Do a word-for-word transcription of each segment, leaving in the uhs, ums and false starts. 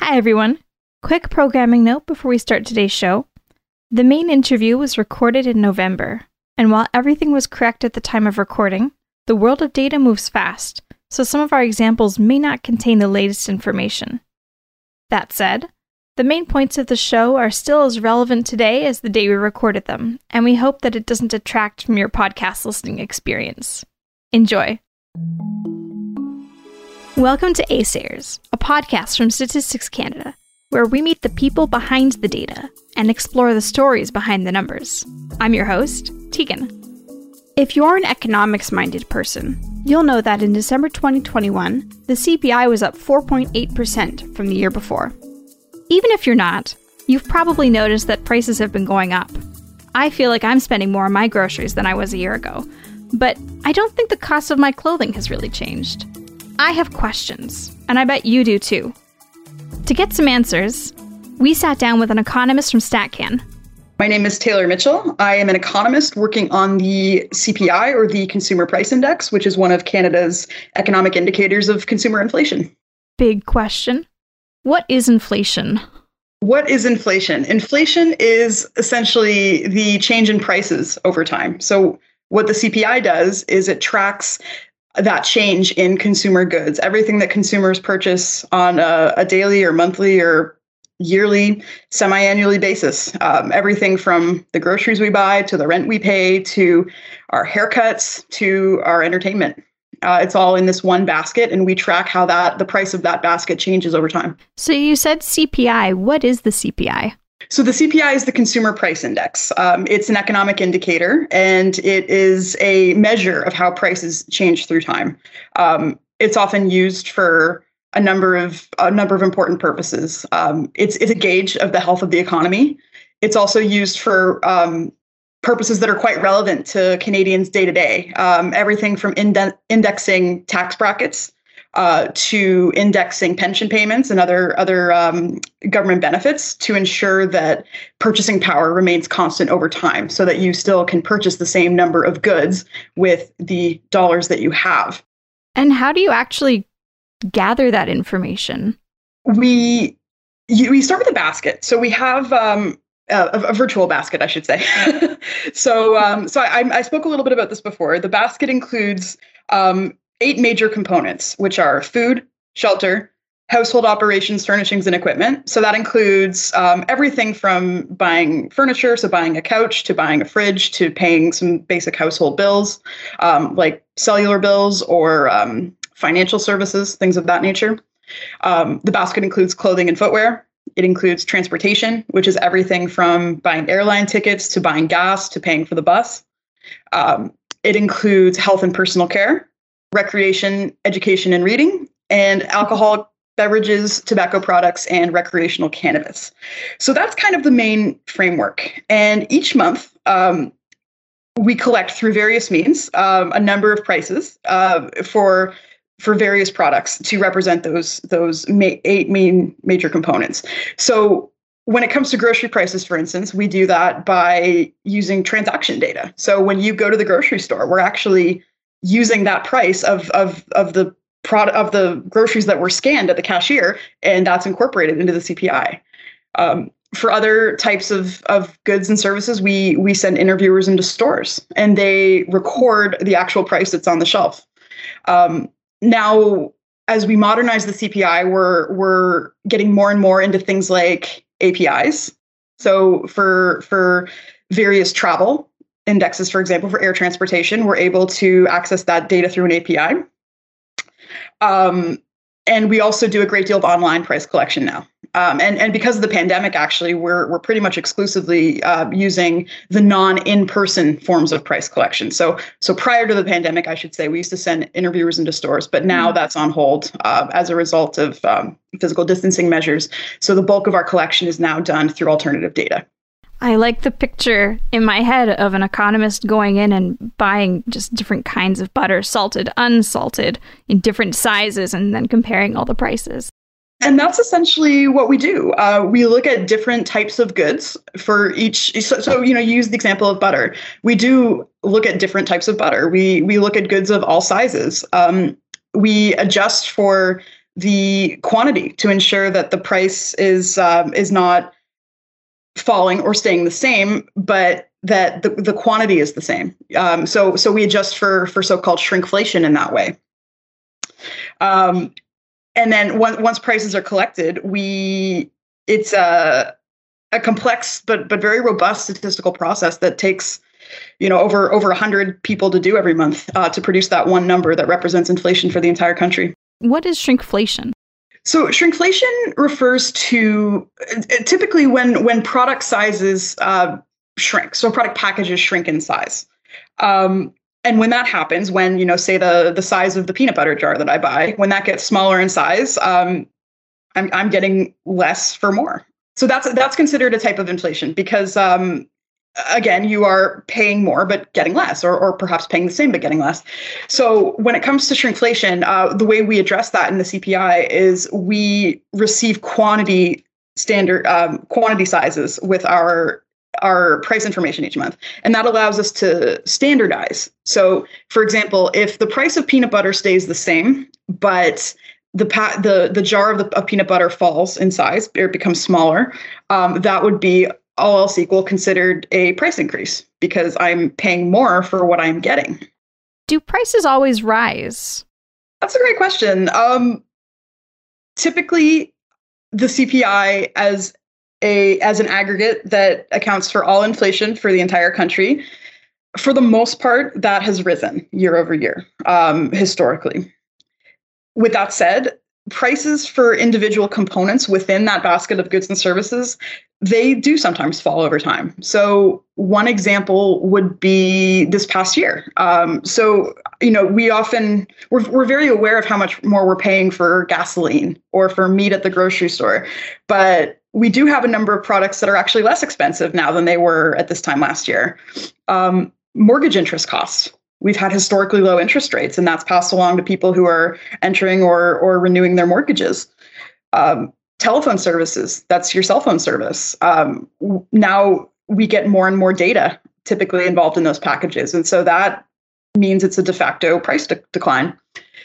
Hi, everyone. Quick programming note before we start today's show. The main interview was recorded in November, and while everything was correct at the time of recording, the world of data moves fast, so some of our examples may not contain the latest information. That said, the main points of the show are still as relevant today as the day we recorded them, and we hope that it doesn't detract from your podcast listening experience. Enjoy. Welcome to Assayers, a podcast from Statistics Canada, where we meet the people behind the data and explore the stories behind the numbers. I'm your host, Tegan. If you're an economics-minded person, you'll know that in December twenty twenty-one, the C P I was up four point eight percent from the year before. Even if you're not, you've probably noticed that prices have been going up. I feel like I'm spending more on my groceries than I was a year ago, but I don't think the cost of my clothing has really changed. I have questions, and I bet you do too. To get some answers, we sat down with an economist from StatCan. My name is Taylor Mitchell. I am an economist working on the C P I, or the Consumer Price Index, which is one of Canada's economic indicators of consumer inflation. Big question. What is inflation? What is inflation? Inflation is essentially the change in prices over time. So what the C P I does is it tracks that change in consumer goods, everything that consumers purchase on a, a daily or monthly or yearly, semi-annually basis. Um, everything from the groceries we buy to the rent we pay to our haircuts to our entertainment. Uh, it's all in this one basket, and we track how that the price of that basket changes over time. So you said C P I. What is the C P I? So the C P I is the Consumer Price Index. Um, it's an economic indicator, and it is a measure of how prices change through time. Um, it's often used for a number of a number of important purposes. Um, it's it's a gauge of the health of the economy. It's also used for um, purposes that are quite relevant to Canadians day to day. Um, everything from inde- indexing tax brackets uh, to indexing pension payments and other other um, government benefits to ensure that purchasing power remains constant over time, so that you still can purchase the same number of goods with the dollars that you have. And how do you actually gather that information? We you, we start with a basket. So we have um, a, a virtual basket, I should say. so um, so I, I spoke a little bit about this before. The basket includes um, eight major components, which are food, shelter, household operations, furnishings, and equipment. So that includes um, everything from buying furniture, so buying a couch, to buying a fridge, to paying some basic household bills, um, like cellular bills or um, financial services, things of that nature. Um, the basket includes clothing and footwear. It includes transportation, which is everything from buying airline tickets to buying gas to paying for the bus. Um, it includes health and personal care, recreation, education, and reading, and alcohol, beverages, tobacco products, and recreational cannabis. So that's kind of the main framework. And each month, um, we collect through various means um, a number of prices uh, for for various products to represent those those ma- eight main major components. So when it comes to grocery prices, for instance, we do that by using transaction data. So when you go to the grocery store, we're actually using that price of of of the product of the groceries that were scanned at the cashier, and that's incorporated into the C P I. Um, for other types of of goods and services, we we send interviewers into stores, and they record the actual price that's on the shelf. Um, now, as we modernize the C P I, we're we're getting more and more into things like A P Is. So for for various travel indexes, for example, for air transportation, we're able to access that data through an A P I. Um, and we also do a great deal of online price collection now. Um, and, and because of the pandemic, actually, we're we're pretty much exclusively uh, using the non-in-person forms of price collection. So so prior to the pandemic, I should say, we used to send interviewers into stores, but now that's on hold uh, as a result of um, physical distancing measures. So the bulk of our collection is now done through alternative data. I like the picture in my head of an economist going in and buying just different kinds of butter, salted, unsalted, in different sizes, and then comparing all the prices. And that's essentially what we do. Uh, we look at different types of goods for each. So, so, you know, you use the example of butter. We do look at different types of butter. We we look at goods of all sizes. Um, we adjust for the quantity to ensure that the price is um, is not falling or staying the same, but that the, the quantity is the same. Um, so so we adjust for for so-called shrinkflation in that way. Um, and then once once prices are collected, we it's a a complex but but very robust statistical process that takes, you know, over over a hundred people to do every month uh, to produce that one number that represents inflation for the entire country. What is shrinkflation? So shrinkflation refers to uh, typically when when product sizes uh, shrink. So product packages shrink in size. Um, and when that happens, when, you know, say the the size of the peanut butter jar that I buy, when that gets smaller in size, um, I'm I'm getting less for more. So that's that's considered a type of inflation because um, again, you are paying more but getting less, or or perhaps paying the same but getting less. So when it comes to shrinkflation, uh, the way we address that in the C P I is we receive quantity standard um, quantity sizes with our our price information each month, and that allows us to standardize. So, for example, if the price of peanut butter stays the same, but the pa- the the jar of, the, of peanut butter falls in size or becomes smaller, um, that would be, all else equal, considered a price increase because I'm paying more for what I'm getting. Do prices always rise? That's a great question. Um, typically, the C P I as a as an aggregate that accounts for all inflation for the entire country, for the most part, that has risen year over year, um, historically. With that said, prices for individual components within that basket of goods and services, they do sometimes fall over time. So one example would be this past year. Um, so, you know, we often, we're, we're very aware of how much more we're paying for gasoline or for meat at the grocery store. But we do have a number of products that are actually less expensive now than they were at this time last year. Um, mortgage interest costs. We've had historically low interest rates, and that's passed along to people who are entering or or renewing their mortgages. Um, telephone services, that's your cell phone service. Um, now we get more and more data typically involved in those packages. And so that means it's a de facto price de- decline.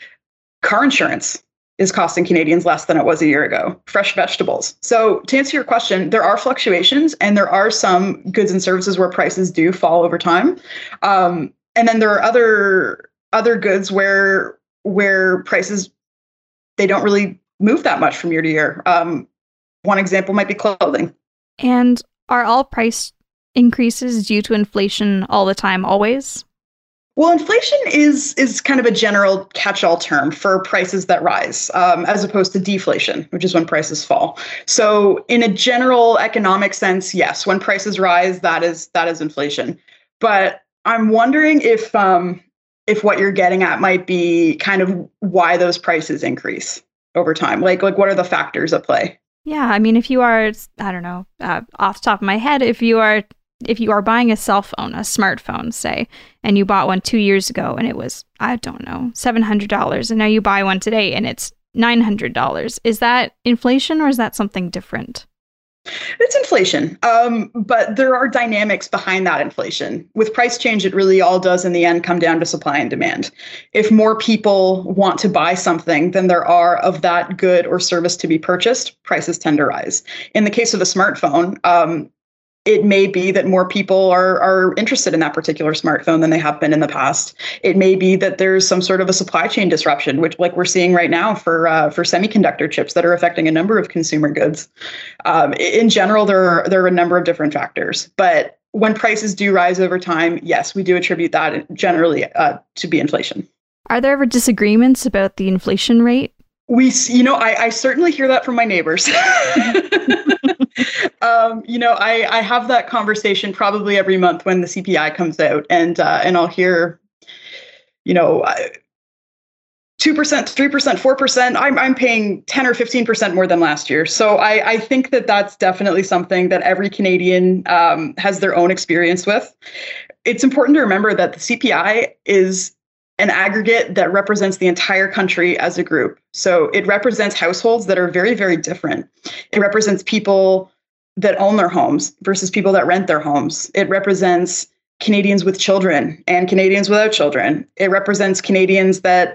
Car insurance is costing Canadians less than it was a year ago. Fresh vegetables. So to answer your question, there are fluctuations, and there are some goods and services where prices do fall over time. Um, And then there are other other goods where where prices, they don't really move that much from year to year. Um, one example might be clothing. And are all price increases due to inflation all the time, always? Well, inflation is is kind of a general catch-all term for prices that rise, um, as opposed to deflation, which is when prices fall. So in a general economic sense, yes, when prices rise, that is that is inflation. But I'm wondering if um, if what you're getting at might be kind of why those prices increase over time. Like, like what are the factors at play? Yeah, I mean, if you are, I don't know, uh, off the top of my head, if you are if you are buying a cell phone, a smartphone, say, and you bought one two years ago and it was, I don't know, seven hundred dollars, and now you buy one today and it's nine hundred dollars. Is that inflation or is that something different? It's inflation, um, but there are dynamics behind that inflation. With price change, it really all does in the end come down to supply and demand. If more people want to buy something than there are of that good or service to be purchased, prices tend to rise. In the case of a smartphone, um, it may be that more people are are interested in that particular smartphone than they have been in the past. It may be that there's some sort of a supply chain disruption, which, like we're seeing right now for uh, for semiconductor chips that are affecting a number of consumer goods. Um, in general, there are, there are a number of different factors. But when prices do rise over time, yes, we do attribute that generally uh, to be inflation. Are there ever disagreements about the inflation rate? We, you know, I, I certainly hear that from my neighbors. um, you know, I, I have that conversation probably every month when the C P I comes out, and uh, and I'll hear, you know, two percent, three percent, four percent. I'm I'm paying ten or fifteen percent more than last year. So I, I think that that's definitely something that every Canadian um, has their own experience with. It's important to remember that the C P I is an aggregate that represents the entire country as a group. So it represents households that are very, very different. It represents people that own their homes versus people that rent their homes. It represents Canadians with children and Canadians without children. It represents Canadians that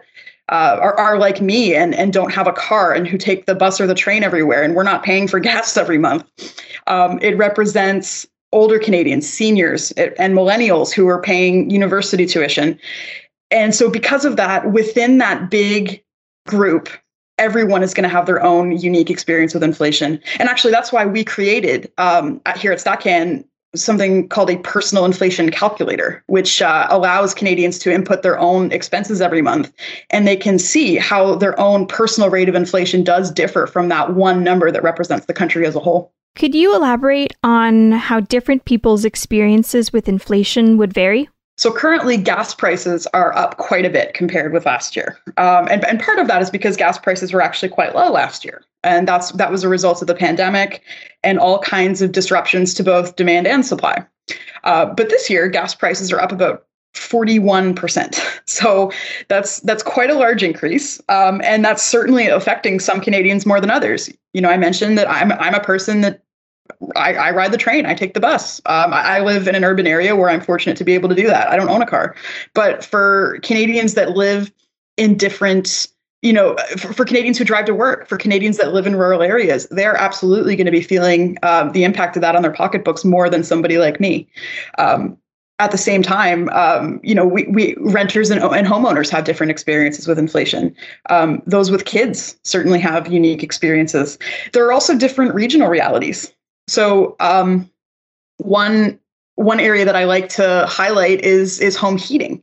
uh, are, are like me and, and don't have a car and who take the bus or the train everywhere, and we're not paying for gas every month. Um, it represents older Canadians, seniors, and millennials who are paying university tuition. And so because of that, within that big group, everyone is going to have their own unique experience with inflation. And actually, that's why we created um, here at StatCan something called a personal inflation calculator, which uh, allows Canadians to input their own expenses every month. And they can see how their own personal rate of inflation does differ from that one number that represents the country as a whole. Could you elaborate on how different people's experiences with inflation would vary? So currently, gas prices are up quite a bit compared with last year. Um, and, and part of that is because gas prices were actually quite low last year. And that's that was a result of the pandemic and all kinds of disruptions to both demand and supply. Uh, but this year, gas prices are up about forty-one percent. So that's that's quite a large increase. Um, and that's certainly affecting some Canadians more than others. You know, I mentioned that I'm I'm a person that I, I ride the train. I take the bus. Um, I, I live in an urban area where I'm fortunate to be able to do that. I don't own a car. But for Canadians that live in different, you know, for, for Canadians who drive to work, for Canadians that live in rural areas, they're absolutely going to be feeling um, the impact of that on their pocketbooks more than somebody like me. Um, at the same time, um, you know, we, we renters and, and homeowners have different experiences with inflation. Um, those with kids certainly have unique experiences. There are also different regional realities. So um, one one area that I like to highlight is is home heating.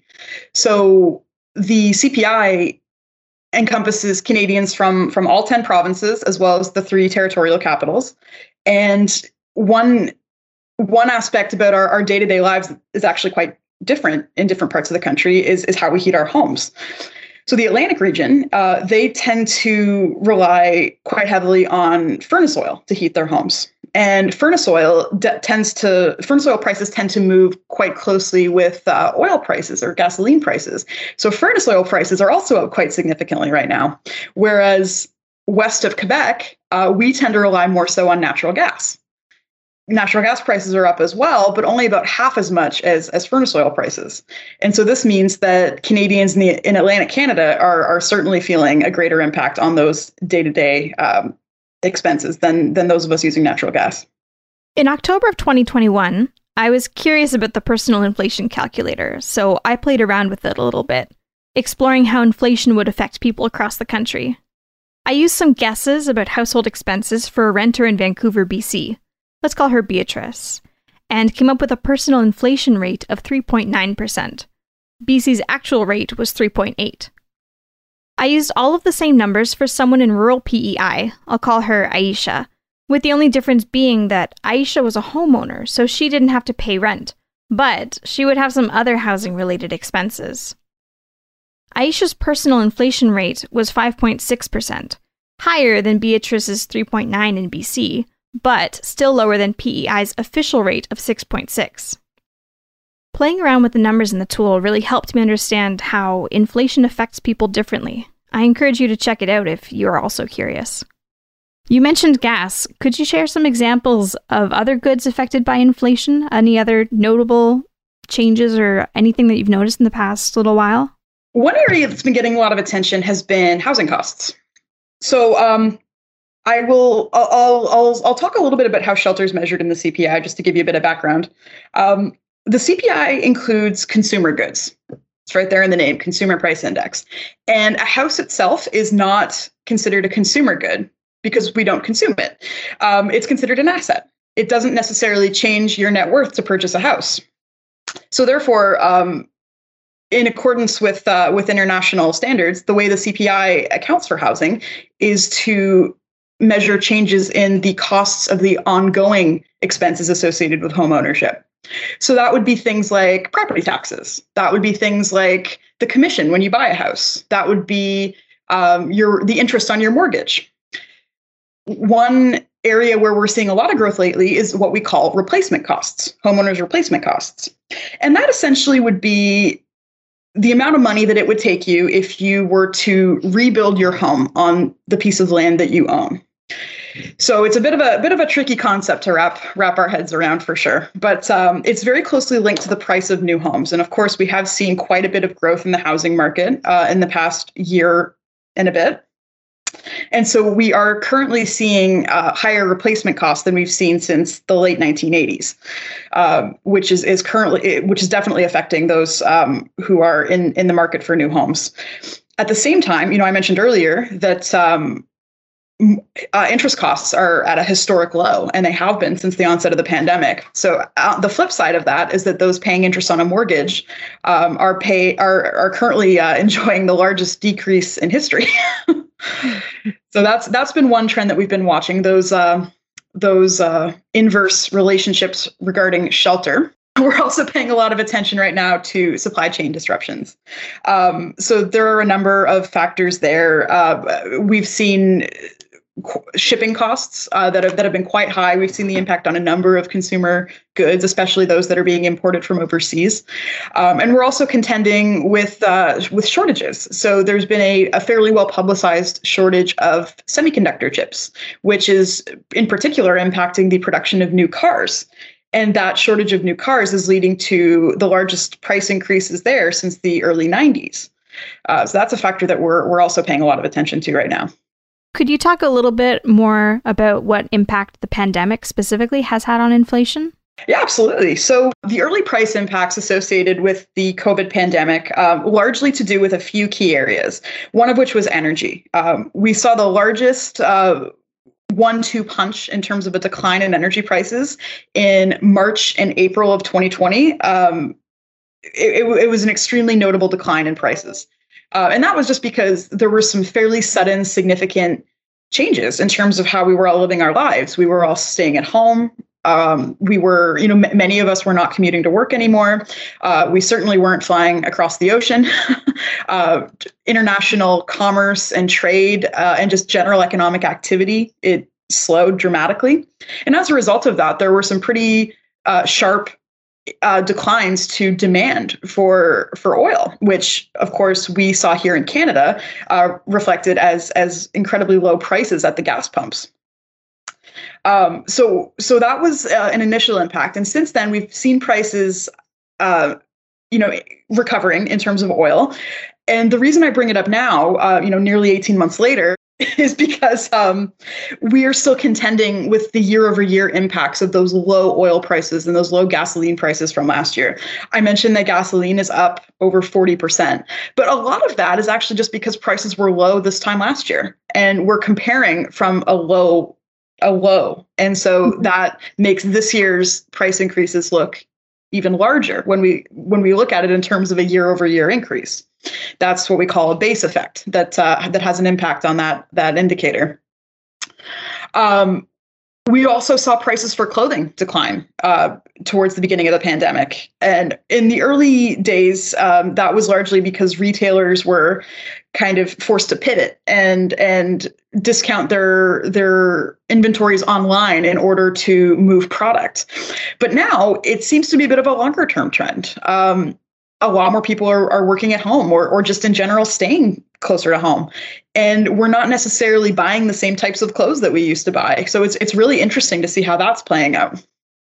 So the C P I encompasses Canadians from from all ten provinces as well as the three territorial capitals. And one one aspect about our, our day-to-day lives is actually quite different in different parts of the country is, is how we heat our homes. So the Atlantic region, uh, they tend to rely quite heavily on furnace oil to heat their homes. And furnace oil de- tends to, furnace oil prices tend to move quite closely with uh, oil prices or gasoline prices. So furnace oil prices are also up quite significantly right now. Whereas west of Quebec, uh, we tend to rely more so on natural gas. Natural gas prices are up as well, but only about half as much as, as furnace oil prices. And so this means that Canadians in, the, in Atlantic Canada are, are certainly feeling a greater impact on those day-to-day um, expenses than, than those of us using natural gas. In October of twenty twenty-one, I was curious about the personal inflation calculator, so I played around with it a little bit, exploring how inflation would affect people across the country. I used some guesses about household expenses for a renter in Vancouver, B C. Let's call her Beatrice, and came up with a personal inflation rate of three point nine percent. B C's actual rate was three point eight. I used all of the same numbers for someone in rural P E I, I'll call her Aisha, with the only difference being that Aisha was a homeowner, so she didn't have to pay rent, but she would have some other housing-related expenses. Aisha's personal inflation rate was five point six percent, higher than Beatrice's three point nine in B C, but still lower than P E I's official rate of six point six. Playing around with the numbers in the tool really helped me understand how inflation affects people differently. I encourage you to check it out if you are also curious. You mentioned gas. Could you share some examples of other goods affected by inflation? Any other notable changes or anything that you've noticed in the past little while? One area that's been getting a lot of attention has been housing costs. So, um, I will. I'll, I'll. I'll talk a little bit about how shelter is measured in the C P I, just to give you a bit of background. Um, the C P I includes consumer goods. It's right there in the name, Consumer Price Index. And a house itself is not considered a consumer good because we don't consume it. Um, it's considered an asset. It doesn't necessarily change your net worth to purchase a house. So therefore, um, in accordance with uh, with international standards, the way the C P I accounts for housing is to measure changes in the costs of the ongoing expenses associated with home ownership. So that would be things like property taxes. That would be things like the commission when you buy a house. That would be um, your the interest on your mortgage. One area where we're seeing a lot of growth lately is what we call replacement costs, homeowners' replacement costs. And that essentially would be the amount of money that it would take you if you were to rebuild your home on the piece of land that you own. So it's a bit of a, a bit of a tricky concept to wrap wrap our heads around for sure. But um, it's very closely linked to the price of new homes. And of course, we have seen quite a bit of growth in the housing market uh, in the past year and a bit. And so we are currently seeing uh, higher replacement costs than we've seen since the late nineteen eighties, um, which is is currently which is definitely affecting those um, who are in in the market for new homes. At the same time, you know, I mentioned earlier that um, uh, interest costs are at a historic low, and they have been since the onset of the pandemic. So uh, the flip side of that is that those paying interest on a mortgage um, are pay are are currently uh, enjoying the largest decrease in history. So that's that's been one trend that we've been watching, those uh, those uh, inverse relationships regarding shelter. We're also paying a lot of attention right now to supply chain disruptions. Um, so there are a number of factors there. Uh, we've seen shipping costs uh, that have that have been quite high. We've seen the impact on a number of consumer goods, especially those that are being imported from overseas. Um, and we're also contending with uh, with shortages. So there's been a, a fairly well publicized shortage of semiconductor chips, which is in particular impacting the production of new cars. And that shortage of new cars is leading to the largest price increases there since the early nineties. Uh, so that's a factor that we're we're also paying a lot of attention to right now. Could you talk a little bit more about what impact the pandemic specifically has had on inflation? Yeah, absolutely. So the early price impacts associated with the COVID pandemic, um, largely to do with a few key areas, one of which was energy. Um, we saw the largest uh, one two punch in terms of a decline in energy prices in March and April of twenty twenty. Um, it, it, it was an extremely notable decline in prices. Uh, and that was just because there were some fairly sudden, significant changes in terms of how we were all living our lives. We were all staying at home. Um, we were, you know, m- many of us were not commuting to work anymore. Uh, we certainly weren't flying across the ocean. uh, international commerce and trade uh, and just general economic activity, it slowed dramatically. And as a result of that, there were some pretty uh, sharp Uh, declines to demand for for oil, which of course we saw here in Canada, uh, reflected as as incredibly low prices at the gas pumps. Um, so so that was uh, an initial impact, and since then we've seen prices, uh, you know, recovering in terms of oil. And the reason I bring it up now, uh, you know, nearly eighteen months later, is because um, we are still contending with the year-over-year impacts of those low oil prices and those low gasoline prices from last year. I mentioned that gasoline is up over forty percent, but a lot of that is actually just because prices were low this time last year, and we're comparing from a low, a low, and so mm-hmm. that makes this year's price increases look even larger when we when we look at it in terms of a year-over-year increase. That's what we call a base effect that uh, that has an impact on that that indicator. Um, we also saw prices for clothing decline uh, towards the beginning of the pandemic, and in the early days, um, that was largely because retailers were kind of forced to pivot and and discount their their inventories online in order to move product. But now it seems to be a bit of a longer term trend. Um, A lot more people are, are working at home or, or just in general staying closer to home. And we're not necessarily buying the same types of clothes that we used to buy. So it's it's really interesting to see how that's playing out.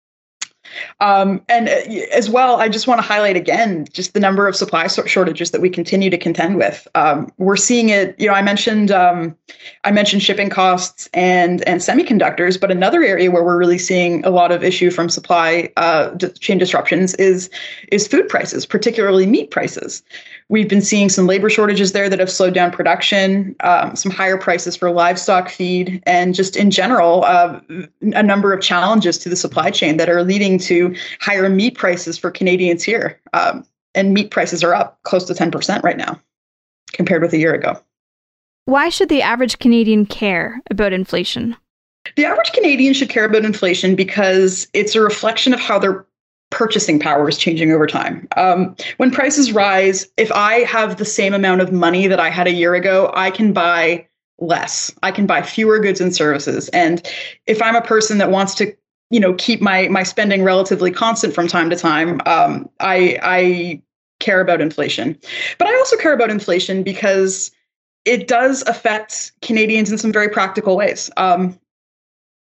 Um, and as well, I just want to highlight again, just the number of supply shortages that we continue to contend with. Um, we're seeing it, you know, I mentioned, um, I mentioned shipping costs and, and semiconductors, but another area where we're really seeing a lot of issue from supply uh, chain disruptions is, is food prices, particularly meat prices. We've been seeing some labor shortages there that have slowed down production, um, some higher prices for livestock feed, and just in general, uh, a number of challenges to the supply chain that are leading to higher meat prices for Canadians here. Um, and meat prices are up close to ten percent right now compared with a year ago. Why should the average Canadian care about inflation? The average Canadian should care about inflation because it's a reflection of how their purchasing power is changing over time. Um, when prices rise, if I have the same amount of money that I had a year ago, I can buy less. I can buy fewer goods and services. And if I'm a person that wants to, you know, keep my my spending relatively constant from time to time, um, I I care about inflation. But I also care about inflation because it does affect Canadians in some very practical ways. Um,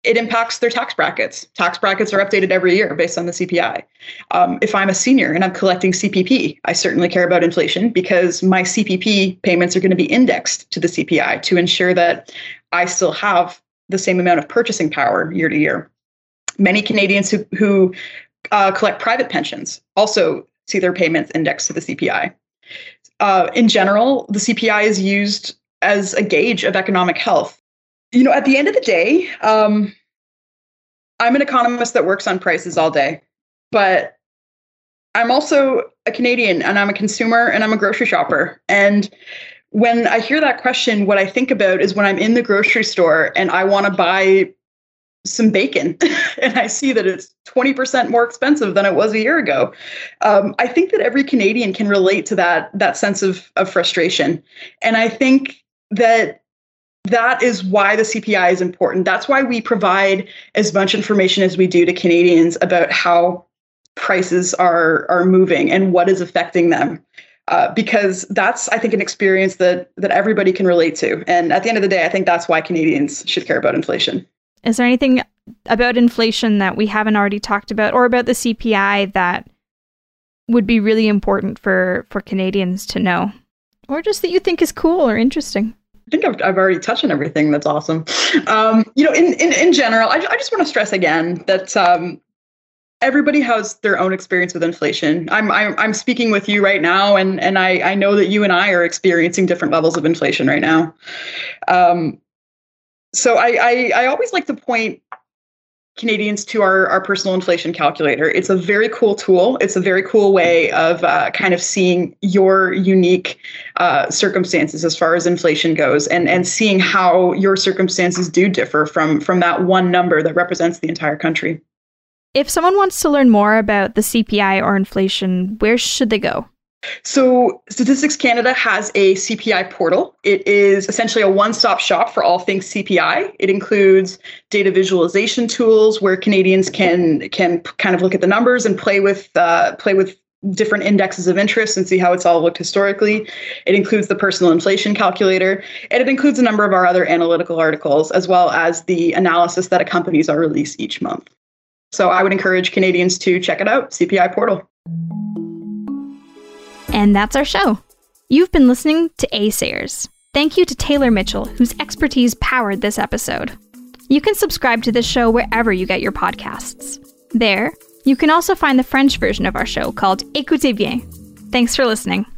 it impacts their tax brackets. Tax brackets are updated every year based on the C P I. Um, if I'm a senior and I'm collecting C P P, I certainly care about inflation because my C P P payments are going to be indexed to the C P I to ensure that I still have the same amount of purchasing power year to year. Many Canadians who, who uh, collect private pensions also see their payments indexed to the C P I. Uh, in general, the C P I is used as a gauge of economic health. You know, at the end of the day, um, I'm an economist that works on prices all day, but I'm also a Canadian and I'm a consumer and I'm a grocery shopper. And when I hear that question, what I think about is when I'm in the grocery store and I want to buy some bacon and I see that it's twenty percent more expensive than it was a year ago. Um, I think that every Canadian can relate to that, that sense of, of frustration. And I think that that is why the C P I is important. That's why we provide as much information as we do to Canadians about how prices are, are moving and what is affecting them. Uh, because that's, I think, an experience that that everybody can relate to. And at the end of the day, I think that's why Canadians should care about inflation. Is there anything about inflation that we haven't already talked about, or about the C P I that would be really important for, for Canadians to know? Or just that you think is cool or interesting? I think I've, I've already touched on everything that's awesome. Um, you know, in, in, in general, I, I just want to stress again that um, everybody has their own experience with inflation. I'm, I'm, I'm speaking with you right now, and, and I, I know that you and I are experiencing different levels of inflation right now. Um, so I, I, I always like to point Canadians to our, our personal inflation calculator. It's a very cool tool. It's a very cool way of uh, kind of seeing your unique uh, circumstances as far as inflation goes, and, and seeing how your circumstances do differ from, from that one number that represents the entire country. If someone wants to learn more about the C P I or inflation, where should they go? So Statistics Canada has a C P I portal. It is essentially a one-stop shop for all things C P I. It includes data visualization tools where Canadians can can kind of look at the numbers and play with uh, play with different indexes of interest and see how it's all looked historically. It includes the personal inflation calculator, and it includes a number of our other analytical articles, as well as the analysis that accompanies our release each month. So I would encourage Canadians to check it out, C P I portal. And that's our show. You've been listening to A-Sayers. Thank you to Taylor Mitchell, whose expertise powered this episode. You can subscribe to this show wherever you get your podcasts. There, you can also find the French version of our show called Écoutez bien. Thanks for listening.